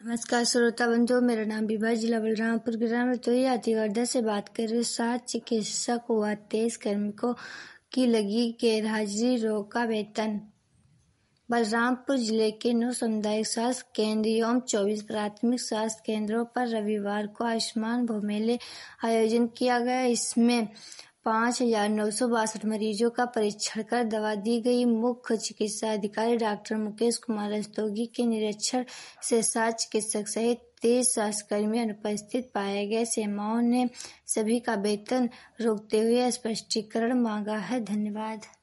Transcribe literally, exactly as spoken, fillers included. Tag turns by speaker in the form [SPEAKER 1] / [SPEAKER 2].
[SPEAKER 1] नमस्कार श्रोता बंधुओं, मेरा नाम विभा, जिला बलरामपुर, ग्राम रतोई, आतिवर्धा से बात कर रहे। सात चिकित्सक व तेईस कार्मिकों की लगी गैरहाजिरी, रोका वेतन। बलरामपुर जिले के नौ सामुदायिक स्वास्थ्य केंद्र एवं चौबीस प्राथमिक स्वास्थ्य केंद्रों पर रविवार को आयुष्मान भव मेले आयोजन किया गया। इसमें पाँच हजार नौ सौ बासठ मरीजों का परीक्षण कर दवा दी गई। मुख्य चिकित्सा अधिकारी डॉक्टर मुकेश कुमार रस्तोगी के निरीक्षण से सात चिकित्सक सहित तेईस स्वास्थ्यकर्मी अनुपस्थित पाए गए। सेवाओं ने सभी का वेतन रोकते हुए स्पष्टीकरण मांगा है। धन्यवाद।